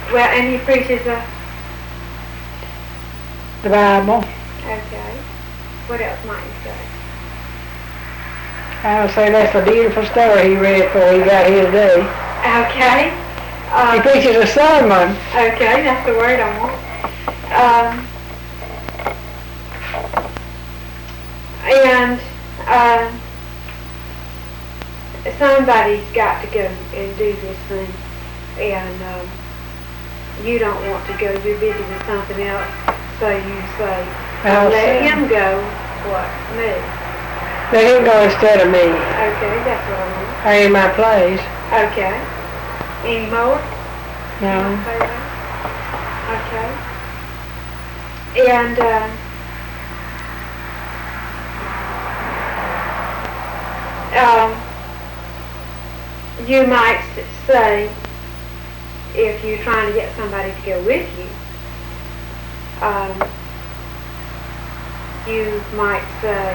Well, and he preaches the Bible. Okay. What else might you say? I'll say that's a beautiful story he read before he got here today. Okay. He preaches a sermon. Okay, that's the word I want. Somebody's got to go and do this thing, and you don't want to go. You're busy with something else, so you say, let him go. What? Me? Let him go instead of me. Okay, that's what I want. I in my place. Okay. Any more? No. Okay. And you might say, if you're trying to get somebody to go with you, you might say,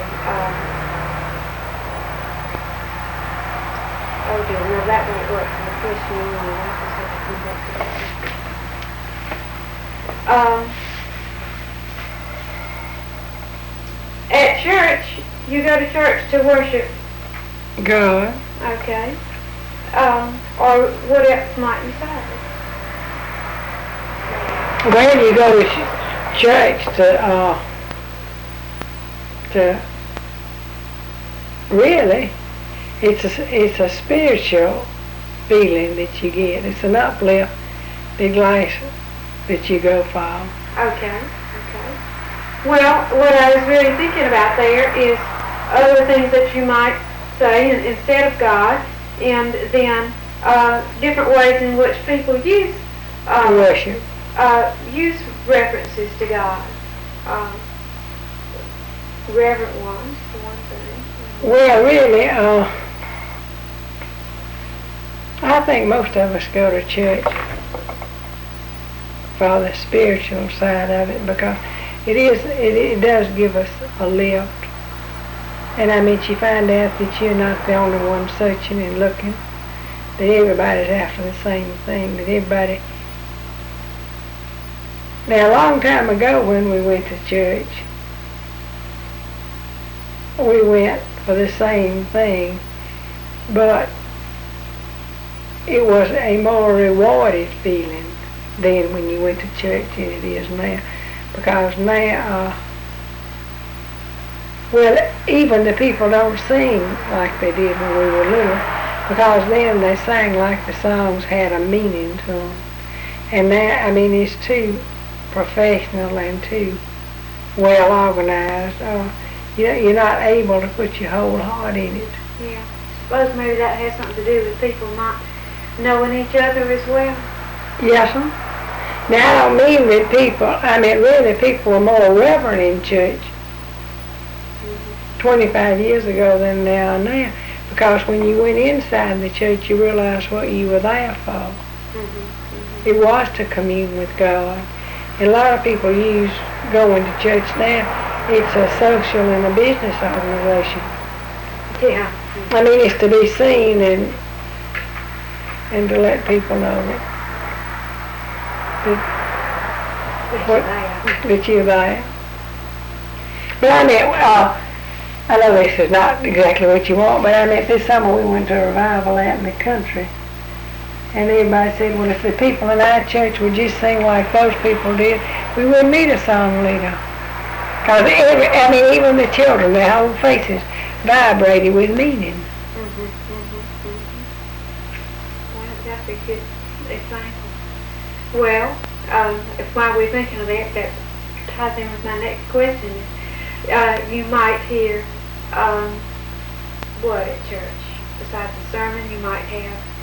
oh dear, no, that won't work for the Christian anyway. At church, you go to church to worship God. Okay. Or what else might you say? Well, you go to church to really, it's a spiritual feeling that you get. It's an uplift, big life that you go for. Okay. Well, what I was really thinking about there is other things that you might say instead of God, and then different ways in which people use worship. Use references to God. Reverent ones, for one thing. Well, really, I think most of us go to church for the spiritual side of it, because it does give us a lift. And I mean, you find out that you're not the only one searching and looking, that everybody's after the same thing, that everybody... Now, a long time ago when we went to church, we went for the same thing, but it was a more rewarded feeling then when you went to church than it is now. Because now, well, even the people don't sing like they did when we were little, because then they sang like the songs had a meaning to them. And now, I mean, it's too professional and too well organized. You're not able to put your whole heart in it. Yeah. I suppose maybe that has something to do with people not knowing each other as well. Yes, sir. Now, I don't mean that really people are more reverent in church 25 years ago than they are now. Because when you went inside the church, you realized what you were there for. It was to commune with God. And a lot of people use going to church now, it's a social and a business organization. Yeah. I mean, it's to be seen and to let people know that you're there. But I mean, I know this is not exactly what you want, but I mean, this summer we went to a revival out in the country, and everybody said, well, if the people in our church would just sing like those people did, we wouldn't need a song leader. Because even the children, their whole faces vibrated with meaning. That's a good example. Well, while we're thinking of that ties in with my next question. You might hear what at church? Besides the sermon, you might have